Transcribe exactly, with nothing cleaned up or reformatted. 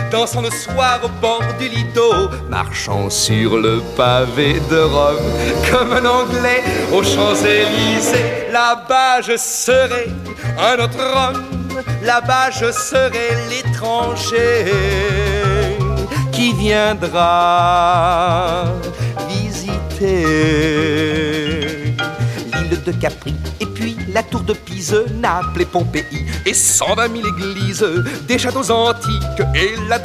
dansant le soir au bord du Lido, marchant sur le pavé de Rome, comme un Anglais aux Champs-Élysées. Là-bas je serai un autre homme, là-bas je serai l'étranger qui viendra visiter l'île de Capri, et puis la tour de Pise, Naples et Pompéi, et cent vingt mille églises, des châteaux antiques et la